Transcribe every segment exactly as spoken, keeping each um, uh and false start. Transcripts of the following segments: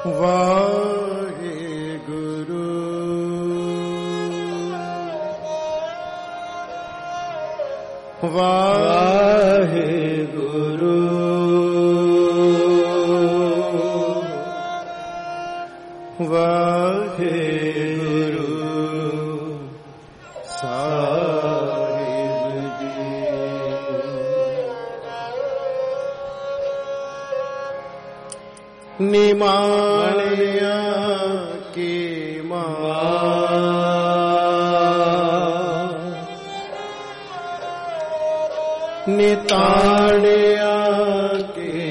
वाहेगुरु वाहेगुरु वाहेगुरु साहिब जी। निमाणिया की मां निताड़िया के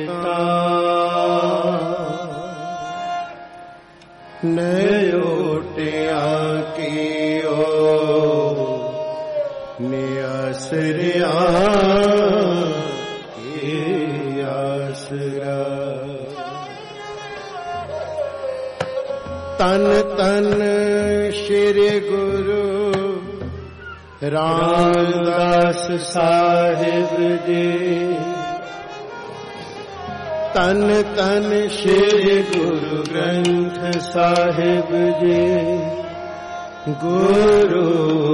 नयोटिया की ओ नियासरिया के आसरा। तन तन श्री गुरु रामदास साहिब जी। तन तन श्री गुरु ग्रंथ साहिब जी। गुरु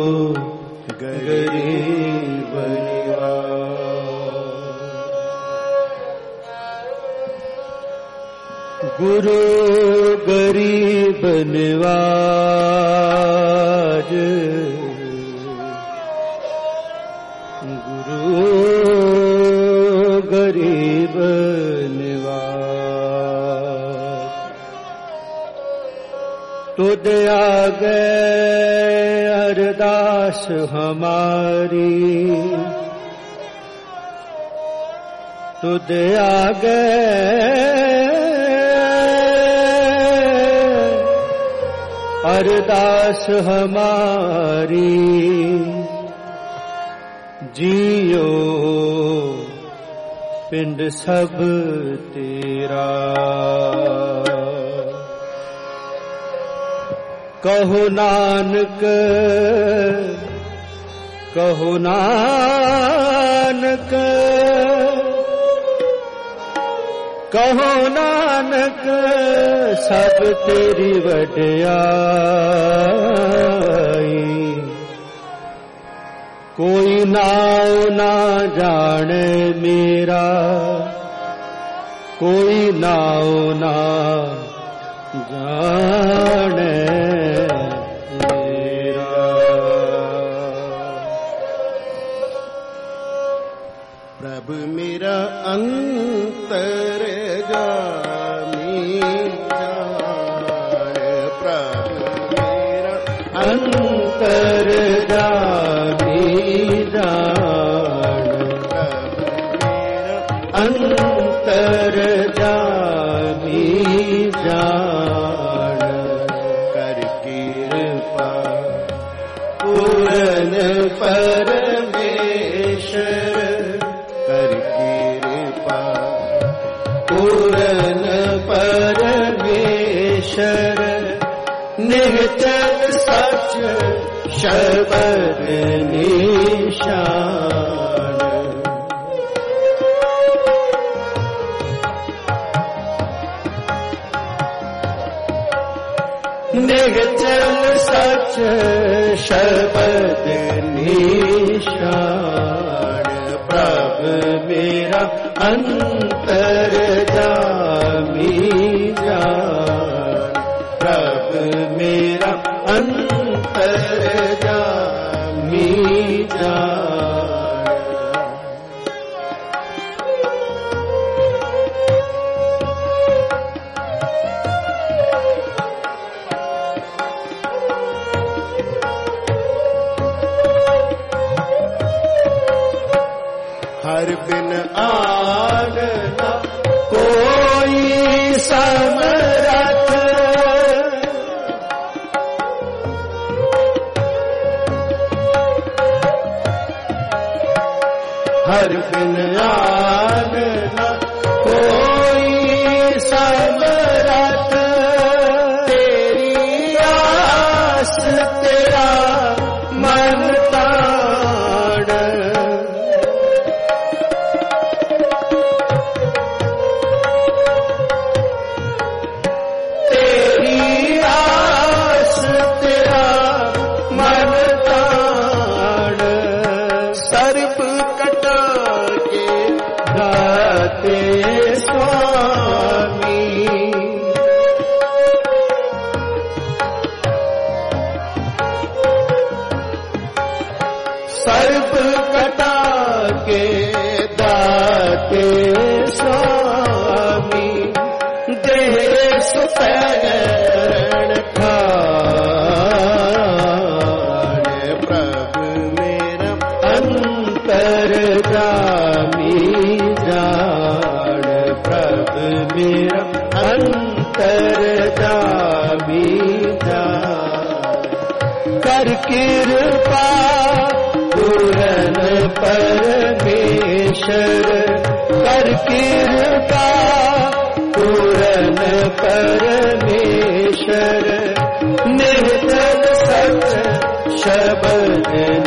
गरीब निवाज। गुरु गरीब निवाज। गरीब निवाज। तुझ आगे अरदास हमारी। तुझ आगे अरदास हमारी। जियो पिंड सब तेरा। कहो नानक कहो नानक कहो नानक सब तेरी वड्याई। कोई नाव ना जाने मेरा। कोई नाव ना जाने मेरा। प्रभु मेरा अंतर जामी जान। प्रभु मेरा अंतर जामी जान। अंतर जामी जान। कर कृपा पूरन परमेश्वर। कर कृपा पूरन परमेश्वर। निश्चल सच शबद निशान। निश्चल सच शबद निशान। प्रभु मेरा अंतर जामी जान। प्रभु मेरा अंतर जामी जान। हर बिन आन न कोई समरथ। हर बिन आन न कोई समरथ। तेरी आस तेरा मन ताड़। सर्प कटा के दाते स्वामी देह सुपैरण खान प्रभु मेरा अंतरगामी जान प्रभु मेरा अंतरगामी जान कर कृपा पूरन परमेश्वर कर कृपा पूरन परमेश्वर निर्जल सच शब्द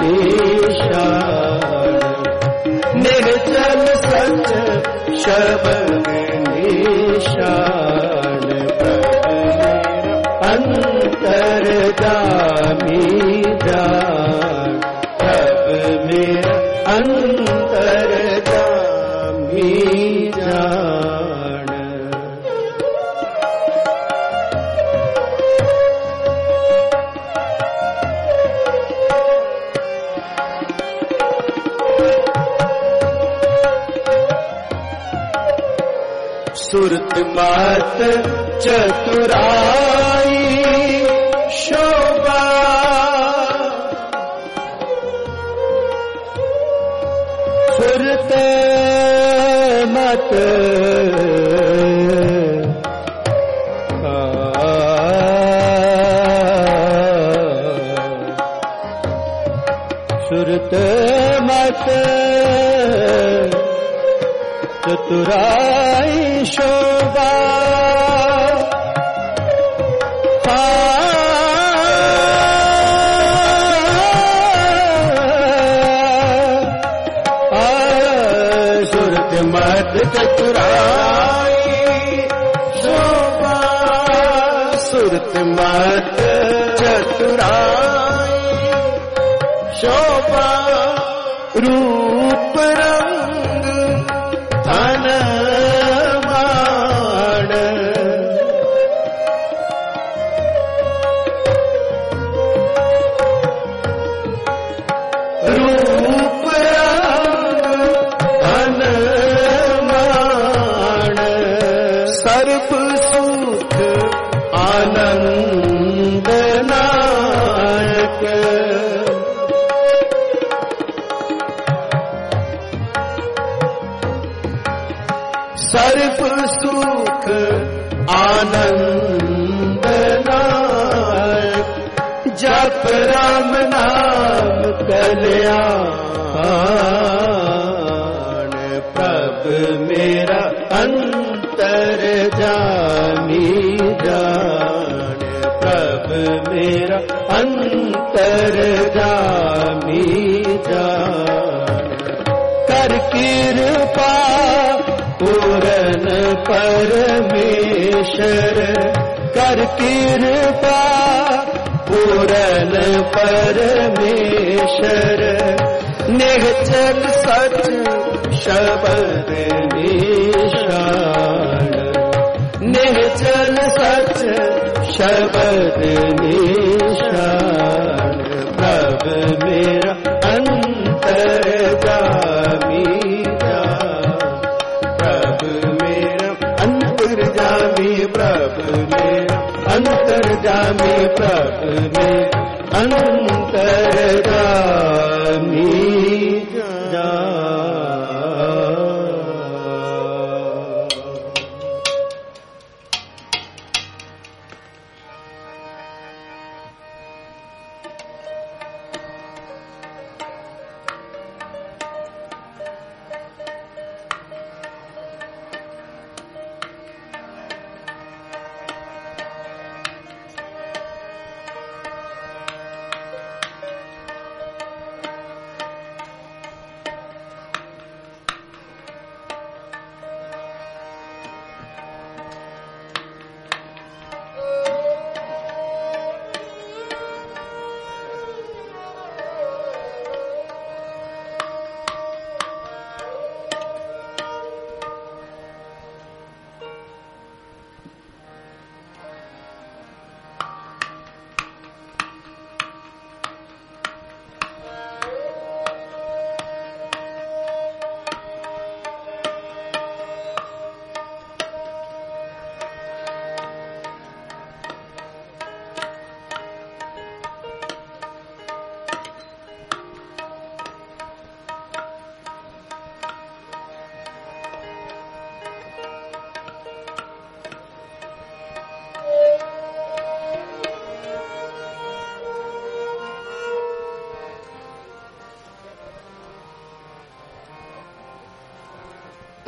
निशान निर्जल सच शब्द निशान अंतरगामी जान प्रभु मेरा अंतरगामी जान सुरत मत चतुराई शोभा सुरत मत सुरत मत चतुराई शोभा सुरत मत चतुराई शोभा सुरत मत चतुराई शोभा रूप रंग धन मान रूप रंग धन मान सर्व सुख आनंद नायक सर्व सुख आनंद नायक जप राम नाम कल्याण प्रभु मेरा अंतरगामी जान प्रभु मेरा अंतरगामी जान कर कृपा पूरन परमेश्वर कर कृपा पूरन परमेश्वर निश्चल सच शब्द निशान निश्चल सच शब्द निशान प्रभु मेरा अंतरगामी अंतरगामी प्रभु मेरा अंतरगामी प्रभु मेरा अंतरगामी जान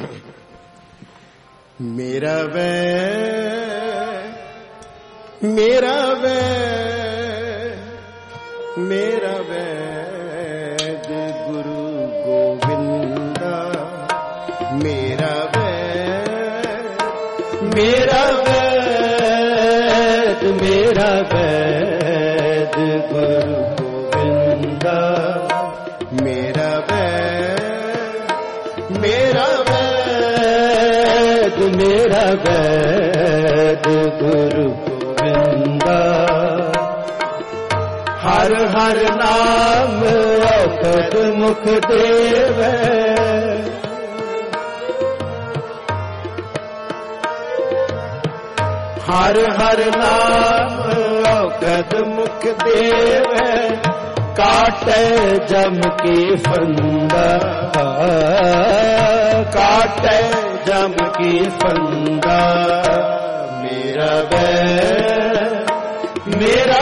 मेरा वैद मेरा वैद मेरा वैद गुरु गोविंदा मेरा वैद मेरा वैद मेरा वैद गुरु गोविंदा मेरा वैद मेरा वैद मेरा वैद गुरु गोविंदा हर हर नाम औखद मुख देवै हर हर नाम औखद मुख देवै काटे जम की फंदा काटे जम की फंदा मेरा वैद मेरा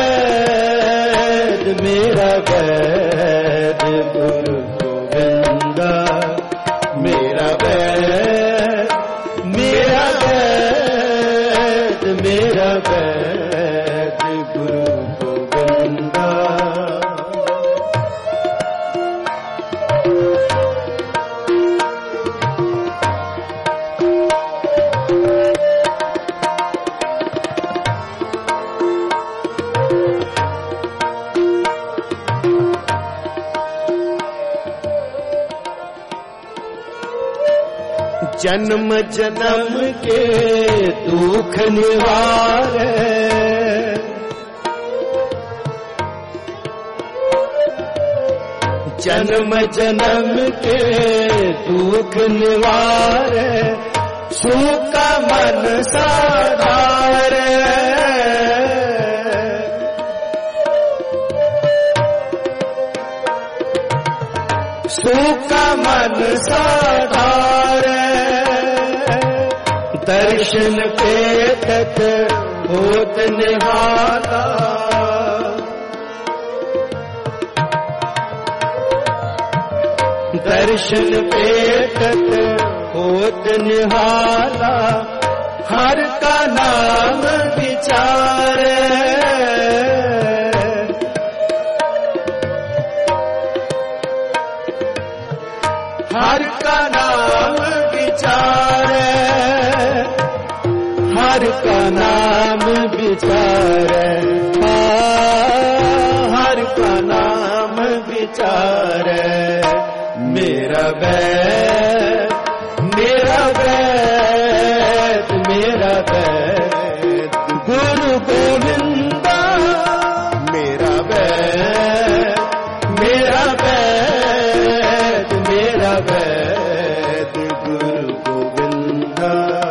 वैद मेरा वैद गुरु गोविंदा मेरा वैद मेरा वैद मेरा वैद गुरु गोविंदा जन्म जन्म के दुख निवारे जन्म जन्म के दुख निवारे सूखा मन साधारे सूखा मन साधारे दर्शन पे तक होत निहारा दर्शन पे तक होत निहारा हर का नाम विचारे हर का नाम विचारे हर का नाम विचारे हर का नाम विचारे मेरा वैद मेरा वैद मेरा वैद गुरु गोविंदा मेरा वैद मेरा वैद मेरा वैद गुरु गोविंदा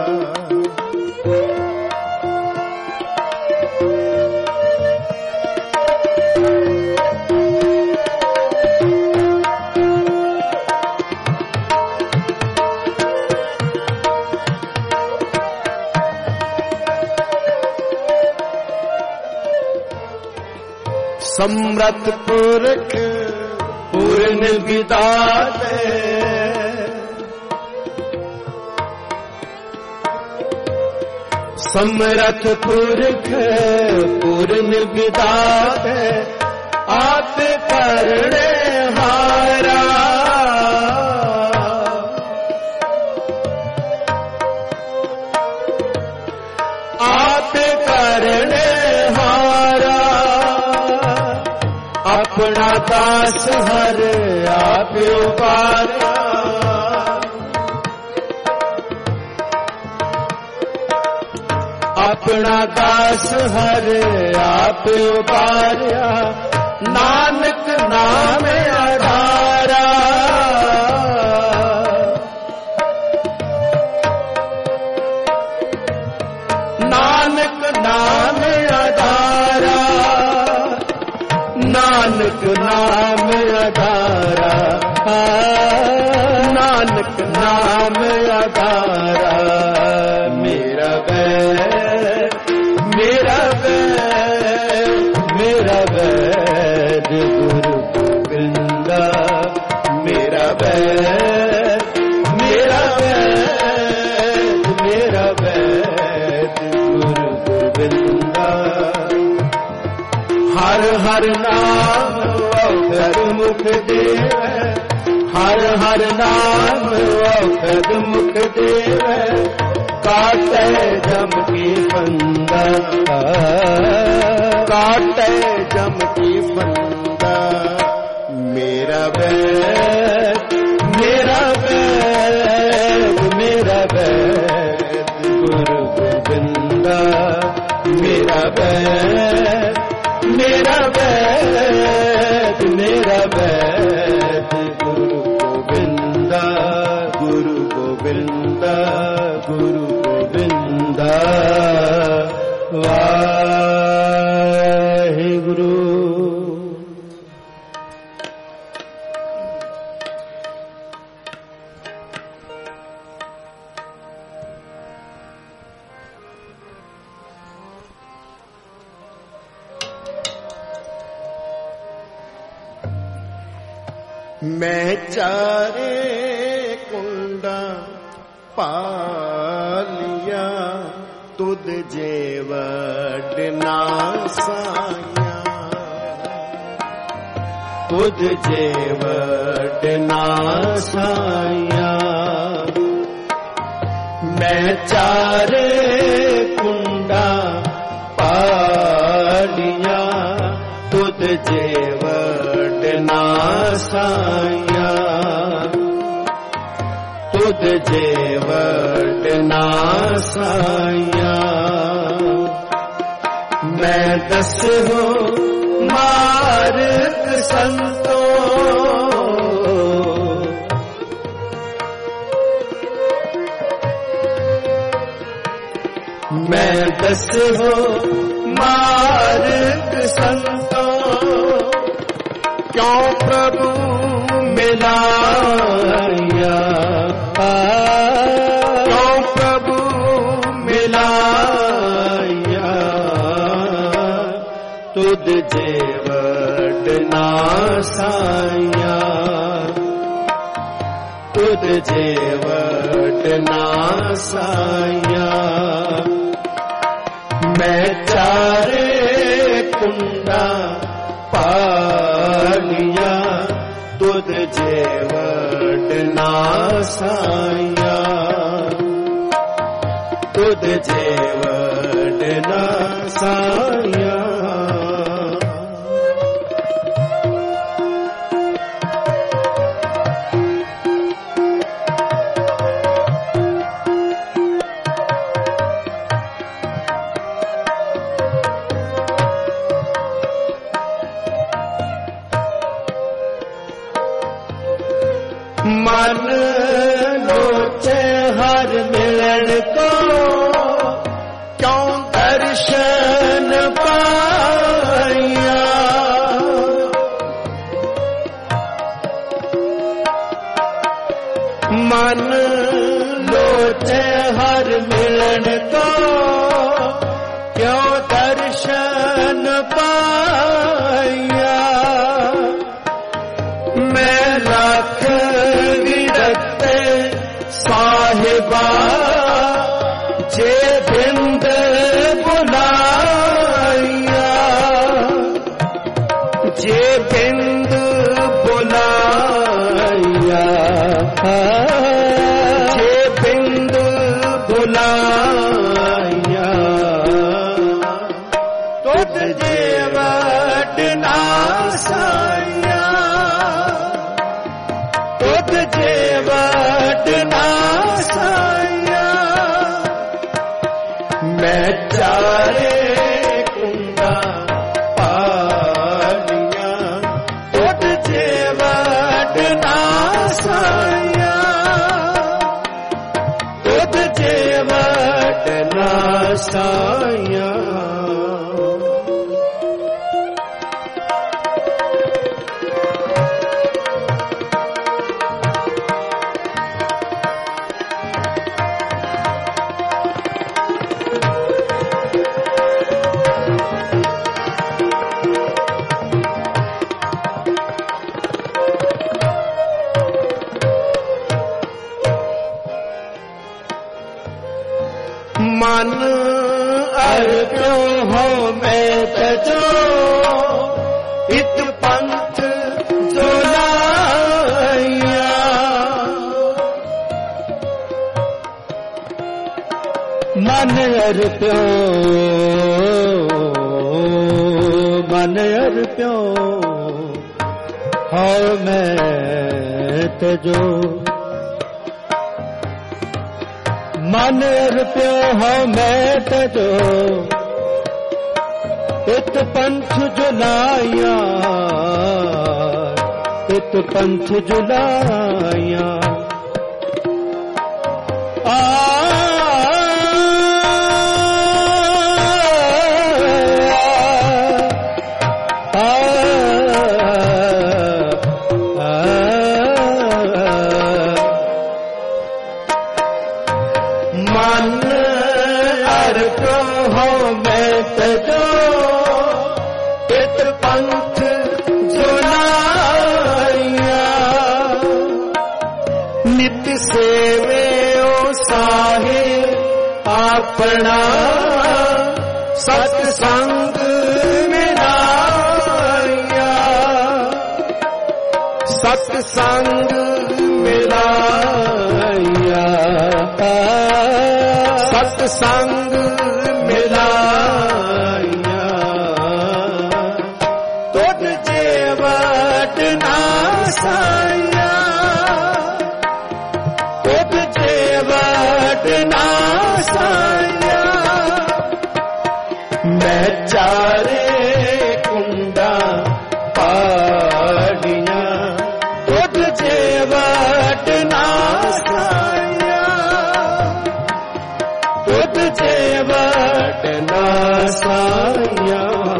समरथ पुरख पूर्ण विदाते समरथ पुरख पूर्ण विदाते आप करने हारा आप करने हारा अपना दास हर आप उबारा अपना दास हर आप उबारा नानक नाम आधारा नानक नाम आधारा नानक नाम आधारा नानक नाम आधारा मेरा वैद मेरा वैद मेरा वैद गुरु गोविंदा मेरा वैद मेरा वैद हर नाम औषध मुख देवै, हर हर नाम औषध मुख देवै, काटे जम की फंदा, काटे जम की फंदा। मेरा वैद मेरा वैद मेरा वैद गुरु गोविंदा, मेरा वैद मेरा वैद मेरा वैद गुरु गोविंदा, गुरु गोविंदा गुरु गोविंदा। वाहिगुरु। मैं चारे कुंडा पालिया, तुद जेवट नासाया, तुद जेवट नासाया। मैं चारे कुंडा पालिया, तुद जेवट नासाया, तुद जेवट नासाया। मैं दस हो मार्ग संतो, मैं दस हो मार्ग संतो, क्यों प्रभु मिलाया, क्यों प्रभु मिलाया। तुद जेवट नासाया, तुद जेवट नासाया। मैं चारे कुंडा पालिया, तुद जेवट नासाया, तुद जेवट नासाया। मन लोचे हर मिलन को, क्यों दर्शन पाया। मन लोचे हर मिलन को, क्यों दर्शन पाया। मैं राख विरते साहिबा, जे बिंद बुलाया, जे बिंद बुलाया, जे बिंद बुलाया। तुद जेवट नासाया, तुद जेवट नासाया। मैं चारे कुंडा पालिया, तुद जेवट नासाया, तुद जेवट नासाया। मन अर्प्यो हो मैं तजो, मन अर्प्यो मन अर्प्यो हौ मैं तजो मन अर्प्यो हौ मैं तजो इत पंथ जुलाया इत पंथ जुलाया आ अपना सत्संग मिलाया सत्संग मिलाया सत्संग मिलाया तुझ जेवट ना साया तुझ जेवट ना साया मैं चारे कुंडा पाड़िया तुझ जेवट ना साया तुझ जेवट ना साया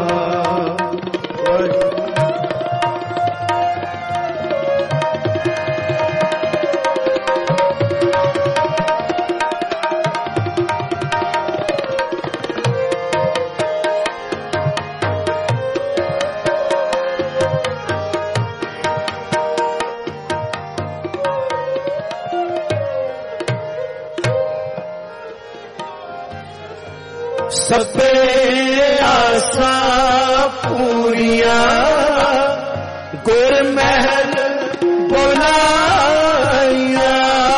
सबे आसा पूरिया गुर महल बुलाया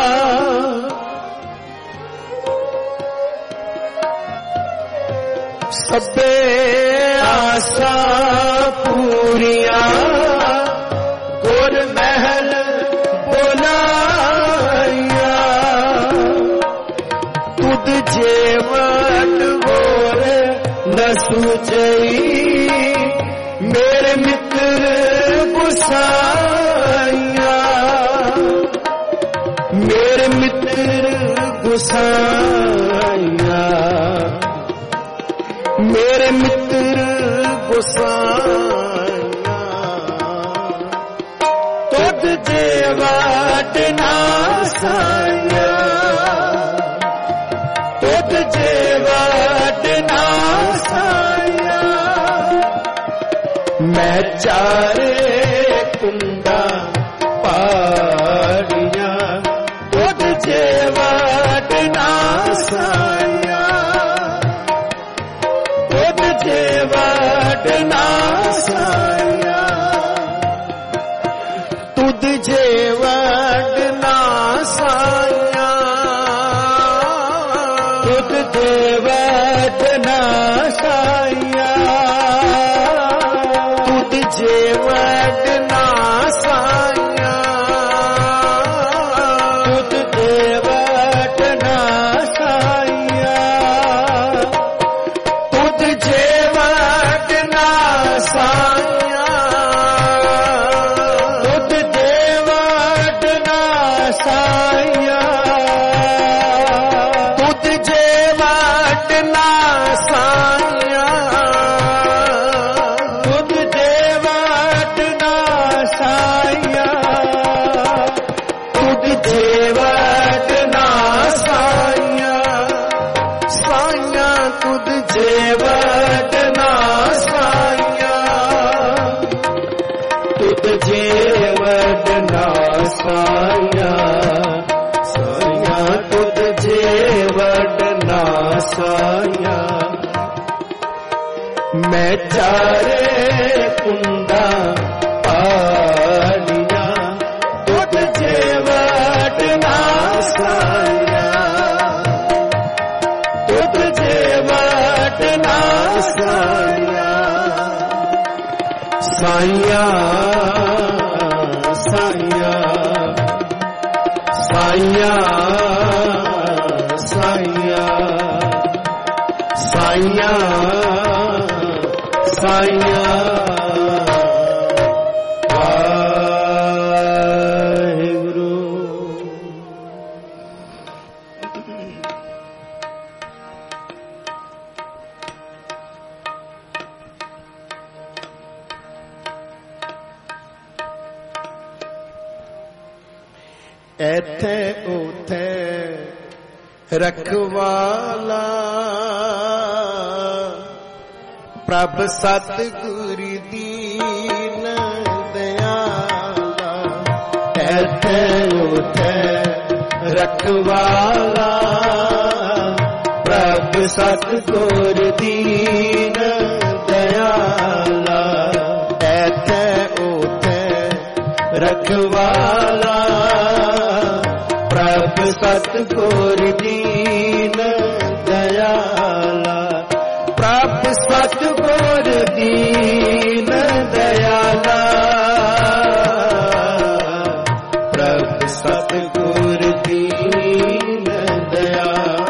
सबे आसा पूरिया गुर महल बुलाया तुद जेवट न सूझई मेरे मित्र गुसाइया मेरे मित्र गुसाइया मेरे मित्र गुसाइया तुझ जेवट ना साया तुझ जेवट ना साया मैं चारे कुंडा पाड़िया तुझ जेवट ना साया तुझ जेवट ना साया तुझ जेवट ना साया तुझ जेवट ना साया तुझ जेवट ना साया तुझ जेवट ना साया तुझ जेवट ना साया तुझ जेवट ना साया तुझ जेवट ना साया तुझ जेवट ना साया तुझ जेवट ना साया साया तुझ जेवट ना साया तुझ जेवट ना साया साया तुझ जेवट ना साया मैं चारे कुंडा पाड़िया तुझ जेवट ना साया तुझ साइया साइया साइया साइया साइया साइया वाहिगुरु। एथे उथे रखवाला प्रभ सतगुर दीन दयाला। एथे उथे रखवाला प्रभ सतगुर दीन दयाला। एथे उथे रखवाला प्रभ सतगुर दीन दयाला। प्रभ सतगुर दीन दयाला। प्रभ सतगुर दीन दया।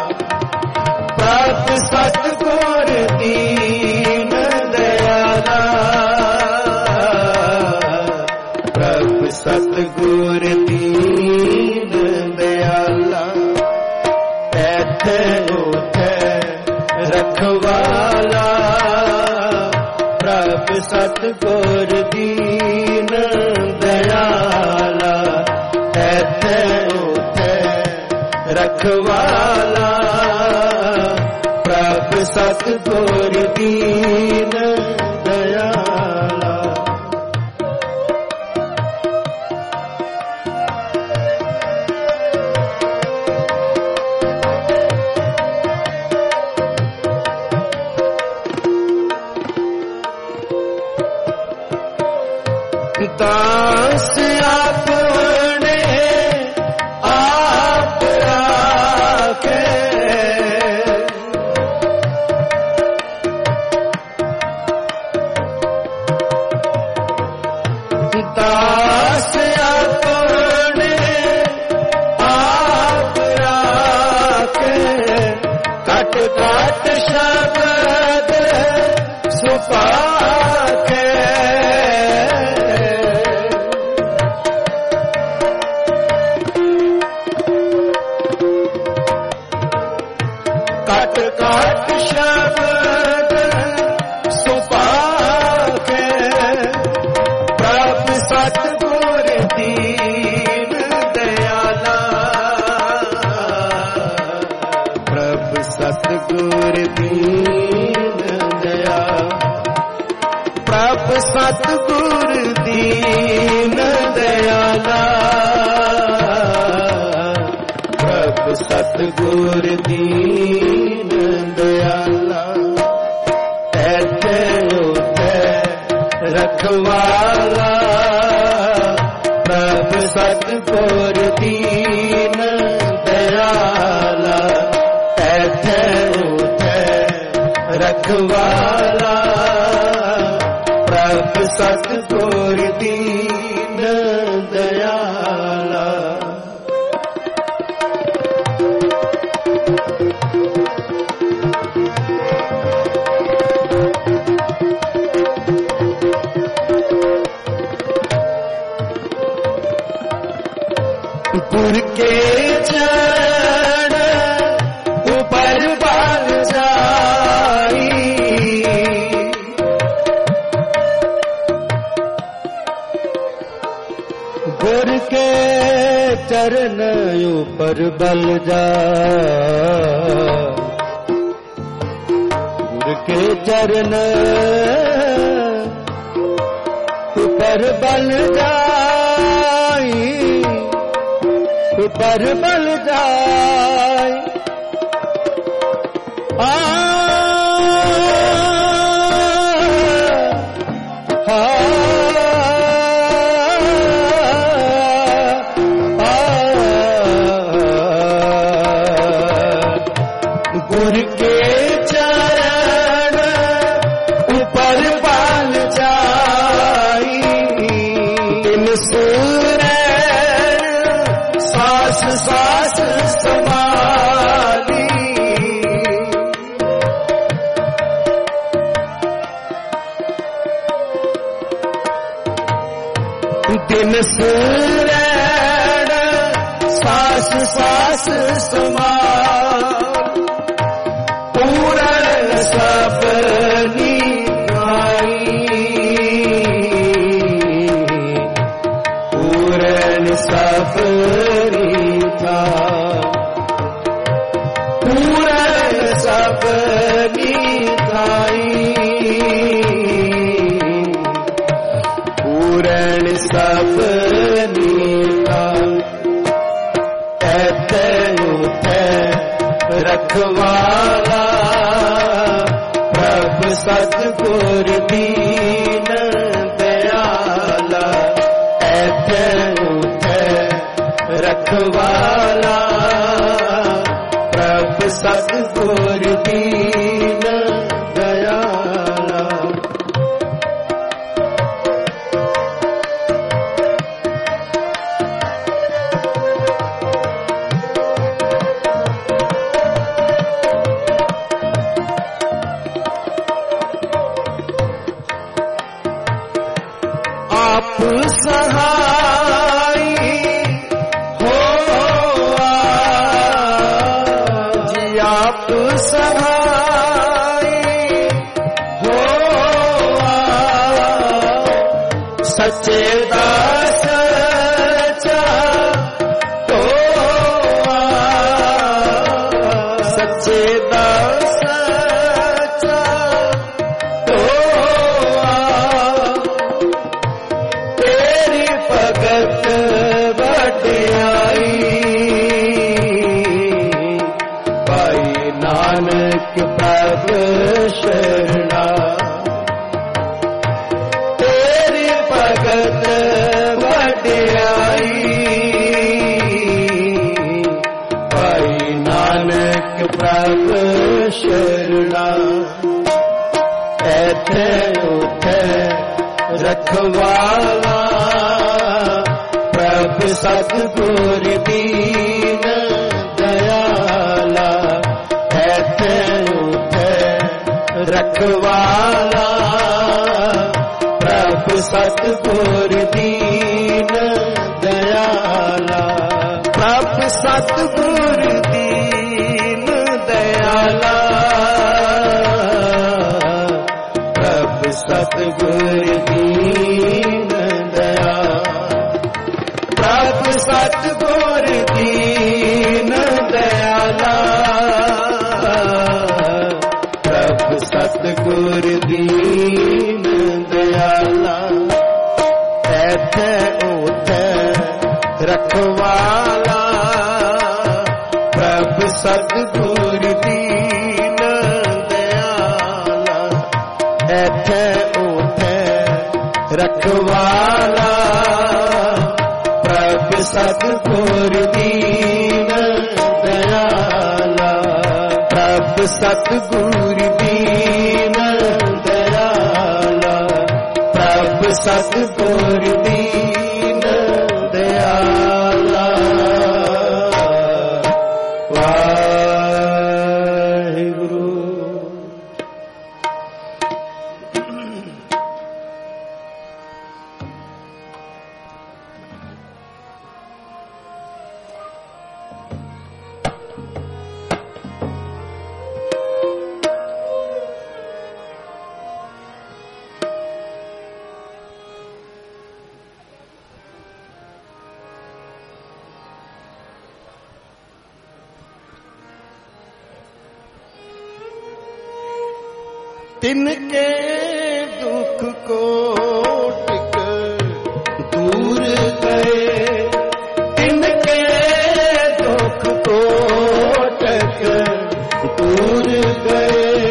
प्रभ सतगुर दीन दयाला। प्रभ सतगुर दीन दयाला। एथे उथे रखवाला प्रभ सतगुर दीन दयाला। एथे उथे रखवाला प्रभ सतगुर दीन दयाला। दास अपने आप राखे। दास अपने आप राखे। कट कट शब्द सुपाखे। कट कट शब्द सुपाखे। प्रभ सतगुर दीन दयाला। प्रभ सतगुर दीन दया। प्रभ सतगुर दीन दयाला। प्रभ सतगुर दीन दयाला। एथे उथे रखवाला प्रभ सतगुर दीन दयाला। एथे उथे रखवाला प्रभ सतगुर दीन दयाला। गुर के चरण ऊपर बल जाई। गुर के चरण ऊपर बल जाई। गुर के चरण ऊपर बल जाई। ऊपर बल जाए। आ हा गुर के चरण ऊपर बल जाए। सास समाली दिन सुरैण सास सास समाल पूरण सपनी आई पूरण सपनी था पूरण सपनी थाई पूरण सपनी था ऐते उठे रखवाला प्रभु सतगुर दीन दयाला ऐते उठे रखवाला प्रभु सतगुर दीन दयाला आप सहाय हो जी आप सहाय हो सच्चे दास तो सच्चे दास तो भगत बटियाई भाई नानक प्रभु शरणा तेरी भगत बटियाई भाई नानक प्रभु शरणा ऐथे उठे रखवाला प्रभु सतगुर दीन दयाला ऐथे उठे रखवाला प्रभु सतगुर दीन दयाला प्रभु सतगुर दीन दयाला प्रभु सतगुर दीन दयाला प्रभु सतगुर दीन दयाला प्रभु सतगुर दीन दयाला ऐथे उठे रखवाला प्रभु सतगुर दीन दयाला ऐथे उठे रखवाला प्रभु सतगुर दीन दयाला प्रभु सतगुर दीन दयाला प्रभु सतगुर दीन दयाला वाहिगुरु। तिनके दुख को टिक दूर गए तिनके दुख को टिक दूर गए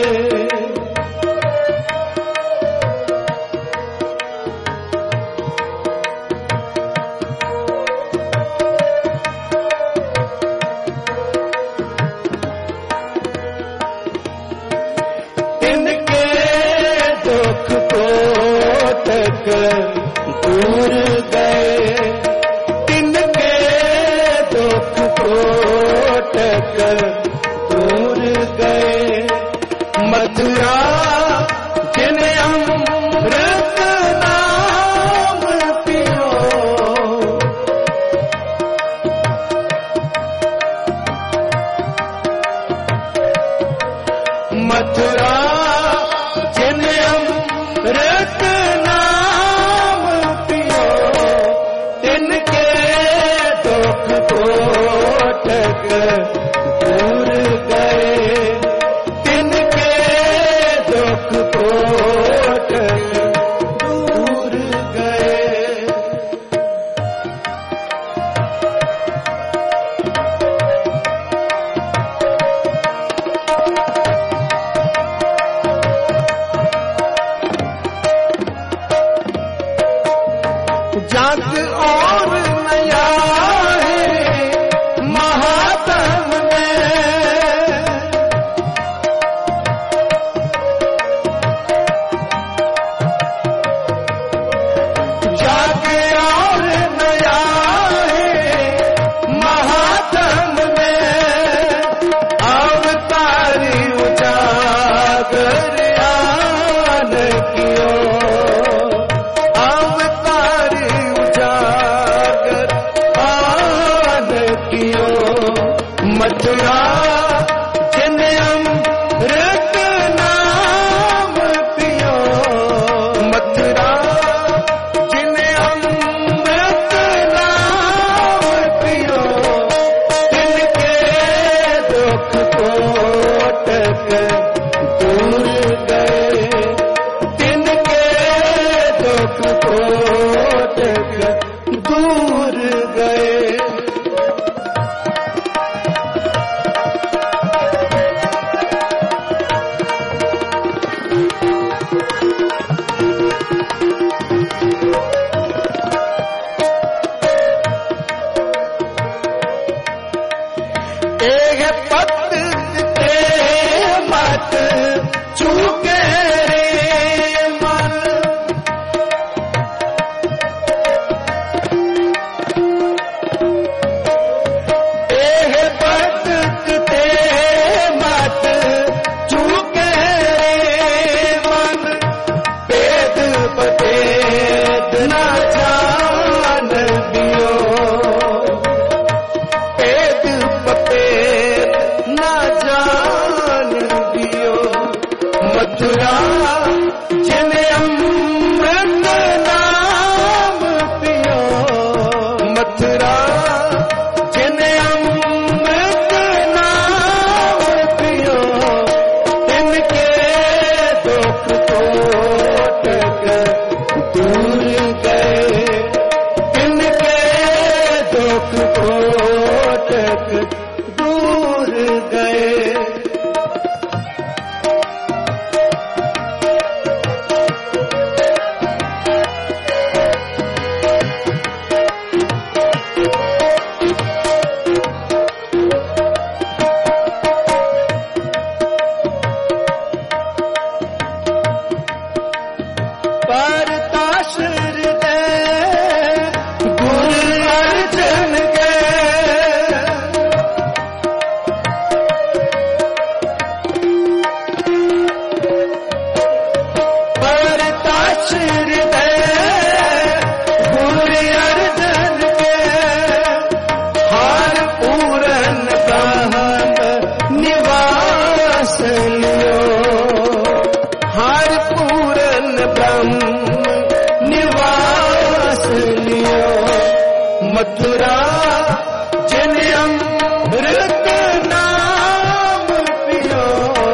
दूर गए, तिनके दुख कोटक दूर गए। जग और नया है महात्म में, जग और नया है महात्म में, अवतारी उजागर आन कियो, मथुरा जिन अमृत नाम पियो, मथुरा जिन अमृत नाम पियो, तिनके दुख कोटक दूर गए, तिनके दुख कोटक दूर गए। एक पत ते मत चूके रे मन, एक पत ते मत चूके रे मन, भेद बतेद न जान दियो, मथुरा जिन अमृत नाम पियो, मथुरा जिन अमृत नाम पियो, तिनके दुख कोटक दूर गए, तिनके दुख कोटक दूर गए। मथुरा जिन अमृत नाम पियो,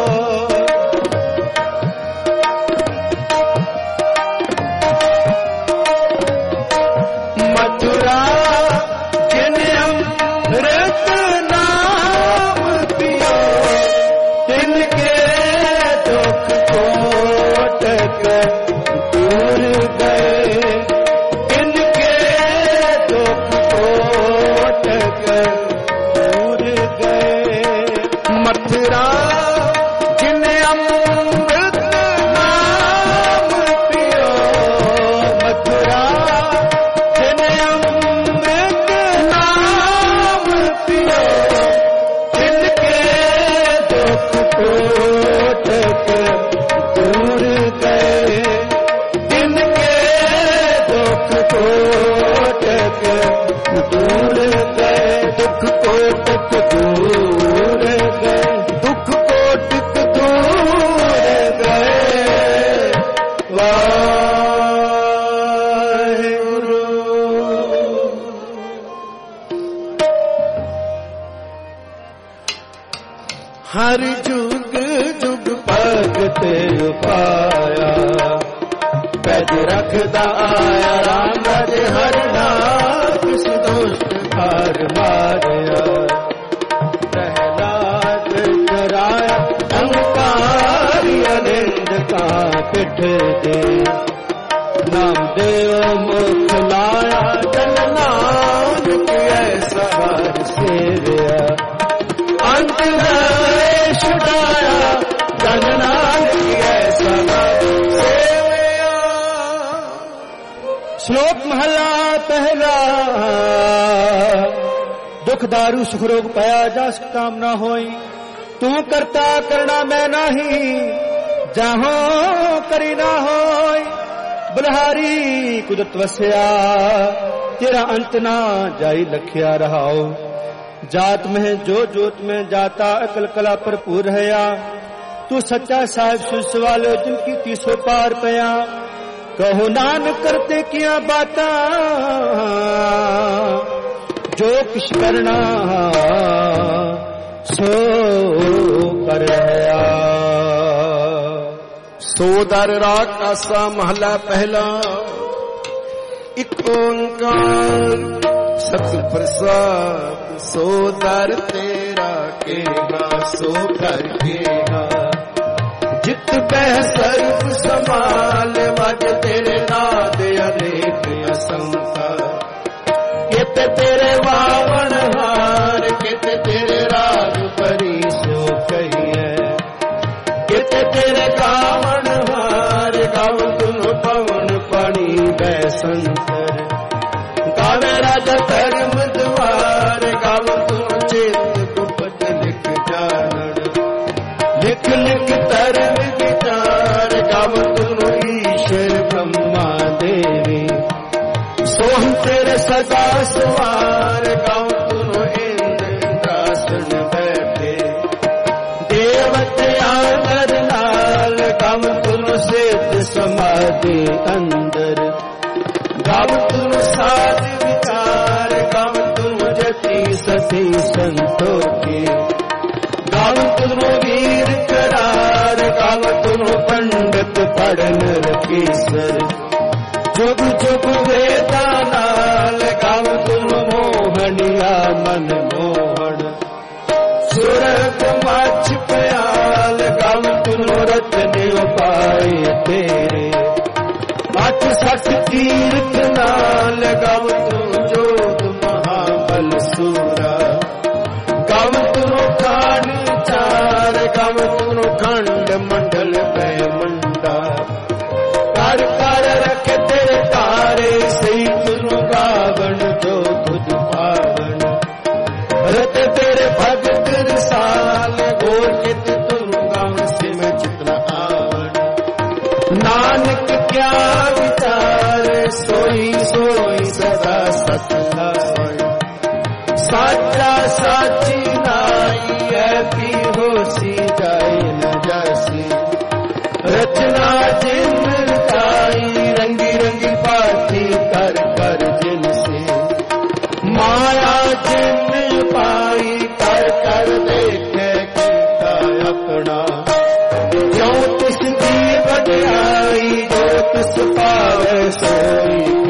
मथुरा जिन अमृत नाम पियो, तिनके दुख कोटक दूर गए, तिनके दुख कोटक हर जुग जुग भगत उपाया पैज रखदा आया राम राज हर नाम दुष्ट हार मारिया प्रहलाद कराया अंकारी अनिंद का पिठ दे नाम देव मुख लाया जन नानक ऐसा हर सेविया अंत छुटाया जन नानक ऐसा सेविया। श्लोक महला पहला दुख दारू सुख रोग पाया जास काम ना होई तू करता करना मैं नाही जाहो करी ना होई बलहारी कुदरत वस्या तेरा अंत ना जाई लखिया रहाओ जात में जो जोत में जाता अकल कला भरपूर है तू सच्चा साहिब सुस वाले जिनकी तीसो पार पया कहो नानक करते किया बाता जो किश करना सो कर सो दर राग आसा महला पहला एक ओंकार सत प्रसाद सो दर तेरा केगा सो कर केगा जित बह सर्व समाल मज तेरे नाद अनेक असंख्य कित तेरे वावन हार कित तेरे राग परी सो कहिए कित तेरे गावन हार गाव तुम पवन पानी बैसंतर गावे राजा धर्म द्वार गाव तुम चेत गुपत लिख जानड़ लिख लिख धर्म विचार गाव तुम ईश्वर ब्रह्मा देवी सोहम तेरे सदा सवार गाव तुम इंद्रासन बैठे देवते आदर लाल गाव तुम सिद्ध समाधि अंदर गाव तुम साध विचार गाव तुम जति सती संतोषी गाव तुम वीर करार गाव तुम पंडित पढ़न रकीसर जुग जुग वेदा नाल गाव तुम मोहनिया मन मोहन सुरग मछ प्याल गाव तुम रत्न उपाय तेरे अठ सठ तीर्थ नाल गाव तुम जोत महाबल सूरा गाव तुम खान चार गाव तुम खंड मंडल पै मंडा कर कर रख तेरे तारे सही तुम गावन जो खुद पावन रत तेरे भगत रसाल गोर कित तुम गावन से मैं चितना आवन नानक क्या विचार सोई सोई सदा सत्ता साचा साची नाई है भी होसी जाए न जासी रचना जिन ताई रंगी रंगी पाती कर कर जिन से माया जिन पाई कर कर देखे किया अपना क्यों तिस दी बड़ाई जो तिस पावे सोई